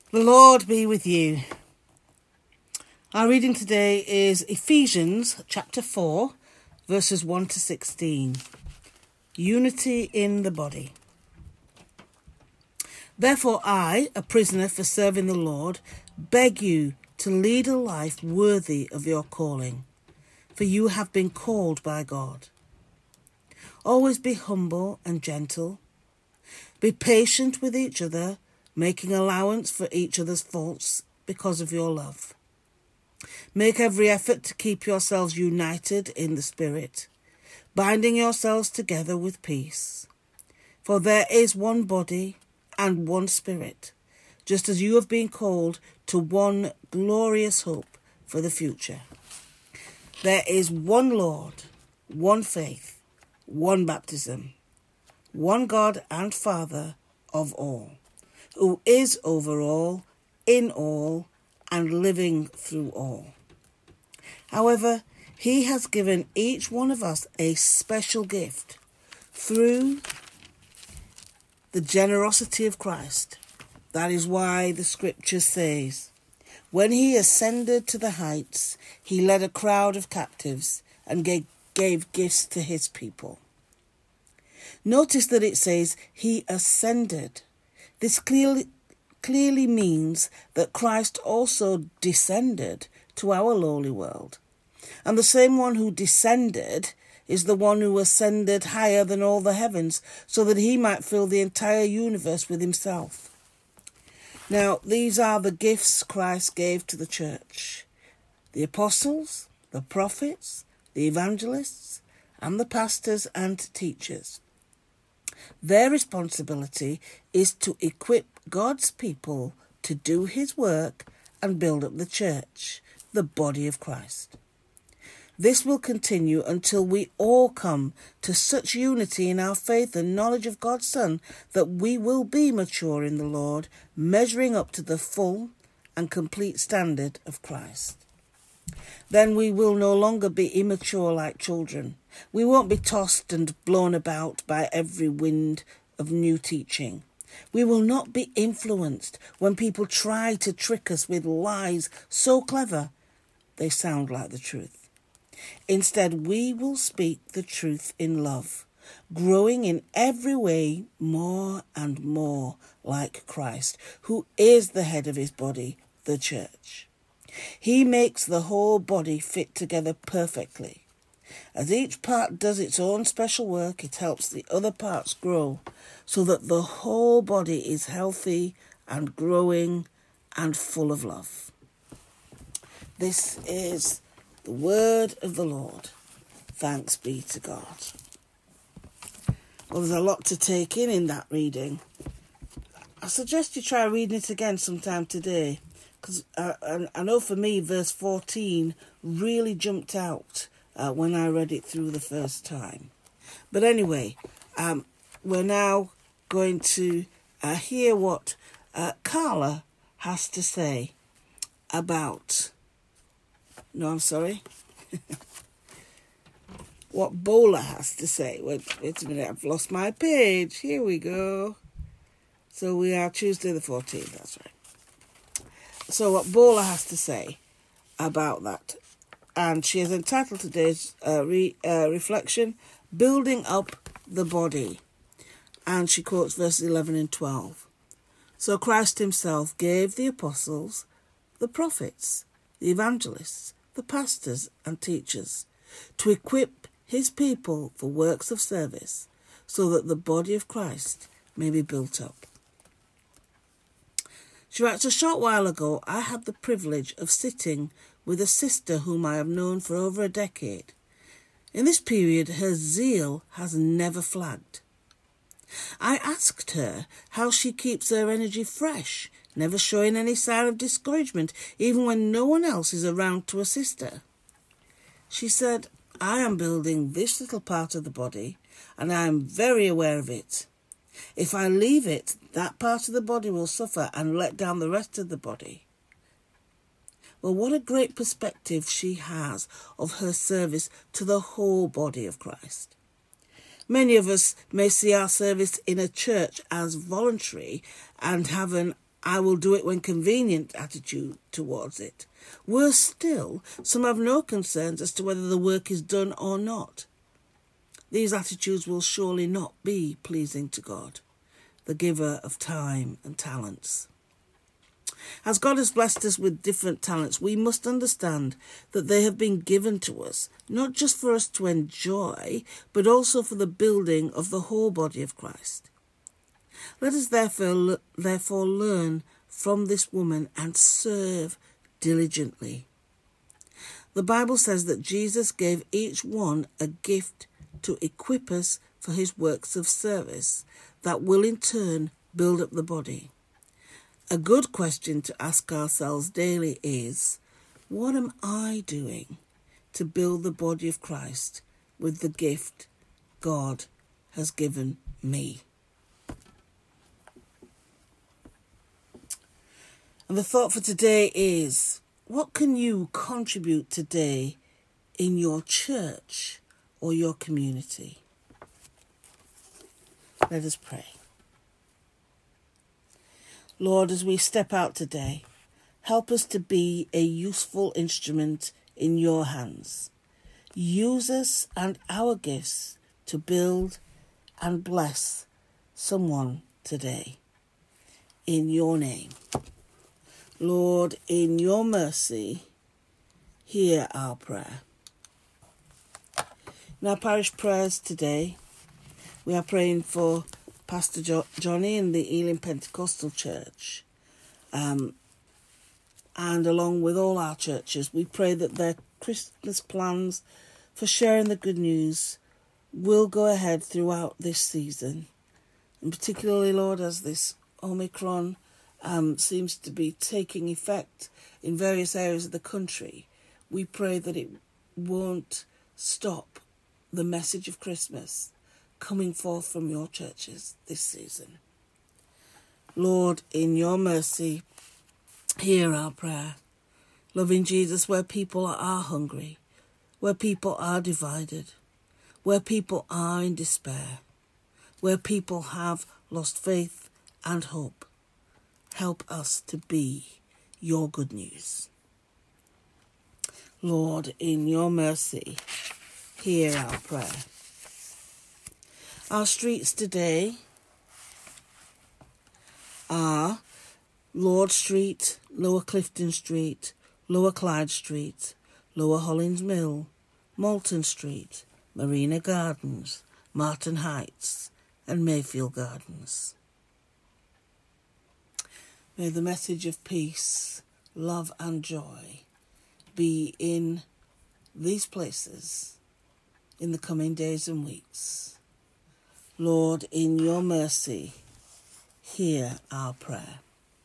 The Lord be with you. Our reading today is Ephesians chapter 4, verses 1 to 16. Unity in the body. Therefore I, a prisoner for serving the Lord, beg you to lead a life worthy of your calling, for you have been called by God. Always be humble and gentle. Be patient with each other, making allowance for each other's faults because of your love. Make every effort to keep yourselves united in the Spirit, binding yourselves together with peace. For there is one body and one Spirit, just as you have been called to one glorious hope for the future. There is one Lord, one faith, one baptism, one God and Father of all, who is over all, in all, and living through all. However, he has given each one of us a special gift through the generosity of Christ. That is why the scripture says, when he ascended to the heights, he led a crowd of captives and gave gifts to his people. Notice that it says he ascended. This clearly means that Christ also descended to our lowly world. And the same one who descended is the one who ascended higher than all the heavens, so that he might fill the entire universe with himself. Now, these are the gifts Christ gave to the church: the apostles, the prophets, the evangelists, and the pastors and teachers. Their responsibility is to equip God's people to do his work and build up the church, the body of Christ. This will continue until we all come to such unity in our faith and knowledge of God's Son that we will be mature in the Lord, measuring up to the full and complete standard of Christ. Then we will no longer be immature like children. We won't be tossed and blown about by every wind of new teaching. We will not be influenced when people try to trick us with lies so clever they sound like the truth. Instead, we will speak the truth in love, growing in every way more and more like Christ, who is the head of his body, the church. He makes the whole body fit together perfectly. As each part does its own special work, it helps the other parts grow, so that the whole body is healthy and growing and full of love. This is the word of the Lord. Thanks be to God. Well, there's a lot to take in that reading. I suggest you try reading it again sometime today, because I know for me verse 14 really jumped out when I read it through the first time. But anyway, we're now going to hear what Carla has to say about... No, I'm sorry. What Bola has to say. Wait a minute, I've lost my page. Here we go. So we are Tuesday the 14th, that's right. So what Bola has to say about that. And she has entitled today's reflection, Building Up the Body. And she quotes verses 11 and 12. So Christ himself gave the apostles, the prophets, the evangelists, the pastors and teachers, to equip his people for works of service, so that the body of Christ may be built up. She writes, a short while ago, I had the privilege of sitting with a sister whom I have known for over a decade. In this period, her zeal has never flagged. I asked her how she keeps her energy fresh, never showing any sign of discouragement, even when no one else is around to assist her. She said, I am building this little part of the body, and I am very aware of it. If I leave it, that part of the body will suffer and let down the rest of the body. Well, what a great perspective she has of her service to the whole body of Christ. Many of us may see our service in a church as voluntary and have an I will do it when convenient attitude towards it. Worse still, some have no concerns as to whether the work is done or not. These attitudes will surely not be pleasing to God, the giver of time and talents. As God has blessed us with different talents, we must understand that they have been given to us, not just for us to enjoy, but also for the building of the whole body of Christ. Let us therefore learn from this woman and serve diligently. The Bible says that Jesus gave each one a gift to equip us for his works of service that will in turn build up the body. A good question to ask ourselves daily is, what am I doing to build the body of Christ with the gift God has given me? And the thought for today is, what can you contribute today in your church or your community? Let us pray. Lord, as we step out today, help us to be a useful instrument in your hands. Use us and our gifts to build and bless someone today. In your name. Lord, in your mercy, hear our prayer. In our parish prayers today, we are praying for Pastor Johnny in the Ealing Pentecostal Church. And along with all our churches, we pray that their Christmas plans for sharing the good news will go ahead throughout this season. And particularly, Lord, as this Omicron seems to be taking effect in various areas of the country, we pray that it won't stop the message of Christmas coming forth from your churches this season. Lord, in your mercy, hear our prayer. Loving Jesus, where people are hungry, where people are divided, where people are in despair, where people have lost faith and hope, help us to be your good news. Lord, in your mercy, hear our prayer. Our streets today are Lord Street, Lower Clifton Street, Lower Clyde Street, Lower Hollins Mill, Malton Street, Marina Gardens, Martin Heights, and Mayfield Gardens. May the message of peace, love and joy be in these places in the coming days and weeks. Lord, in your mercy, hear our prayer.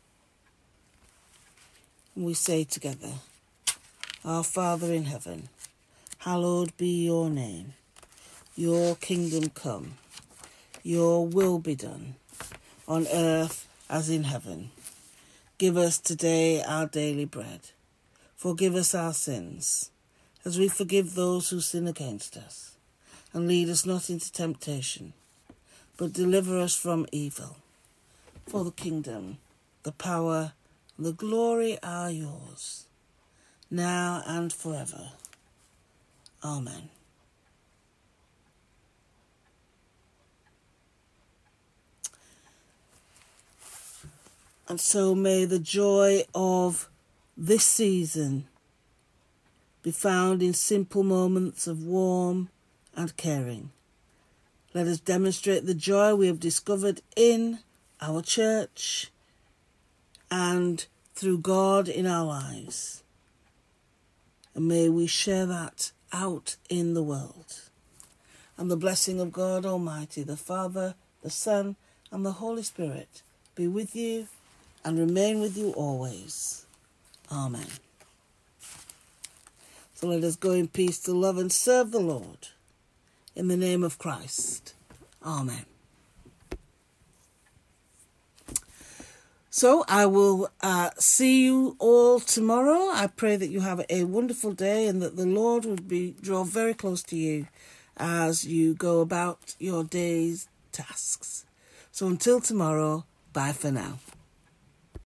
And we say together, Our Father in heaven, hallowed be your name. Your kingdom come, your will be done, on earth as in heaven. Give us today our daily bread. Forgive us our sins, as we forgive those who sin against us. And lead us not into temptation, but deliver us from evil. For the kingdom, the power, and the glory are yours, now and forever. Amen. And so may the joy of this season be found in simple moments of warmth and caring. Let us demonstrate the joy we have discovered in our church and through God in our lives. And may we share that out in the world. And the blessing of God Almighty, the Father, the Son, and the Holy Spirit be with you and remain with you always. Amen. So let us go in peace to love and serve the Lord. In the name of Christ. Amen. So I will see you all tomorrow. I pray that you have a wonderful day and that the Lord would draw very close to you as you go about your day's tasks. So until tomorrow, bye for now.